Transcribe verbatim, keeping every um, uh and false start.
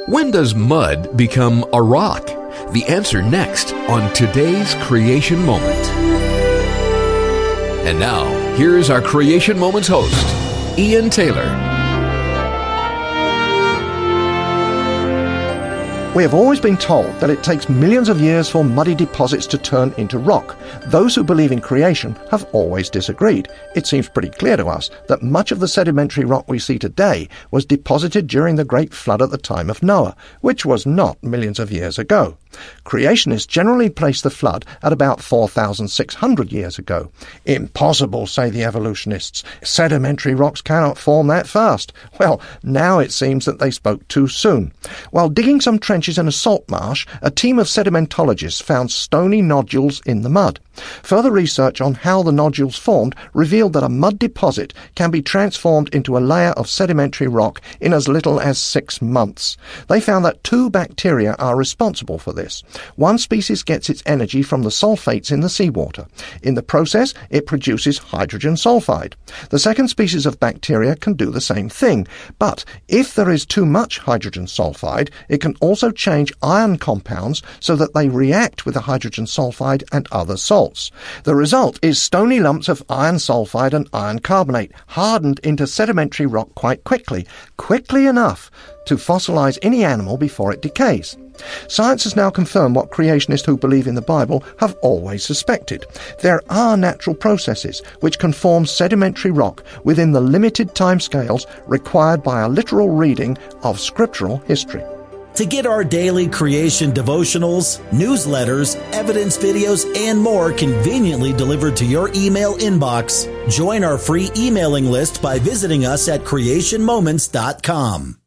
When does mud become a rock? The answer next on today's Creation Moment. And now, here's our Creation Moments host, Ian Taylor. We have always been told that it takes millions of years for muddy deposits to turn into rock. Those who believe in creation have always disagreed. It seems pretty clear to us that much of the sedimentary rock we see today was deposited during the Great Flood at the time of Noah, which was not millions of years ago. Creationists generally place the flood at about four thousand six hundred years ago. Impossible, say the evolutionists. Sedimentary rocks cannot form that fast. Well, now it seems that they spoke too soon. While digging some trenches in a salt marsh, a team of sedimentologists found stony nodules in the mud. Further research on how the nodules formed revealed that a mud deposit can be transformed into a layer of sedimentary rock in as little as six months. They found that two bacteria are responsible for this. One species gets its energy from the sulfates in the seawater. In the process, it produces hydrogen sulfide. The second species of bacteria can do the same thing, but if there is too much hydrogen sulfide, it can also change ion compounds so that they react with the hydrogen sulfide and other salts. The result is stony lumps of iron sulfide and iron carbonate, hardened into sedimentary rock quite quickly, quickly enough to fossilize any animal before it decays. Science has now confirmed what creationists who believe in the Bible have always suspected. There are natural processes which can form sedimentary rock within the limited timescales required by a literal reading of scriptural history. To get our daily creation devotionals, newsletters, evidence videos, and more conveniently delivered to your email inbox, join our free emailing list by visiting us at creation moments dot com.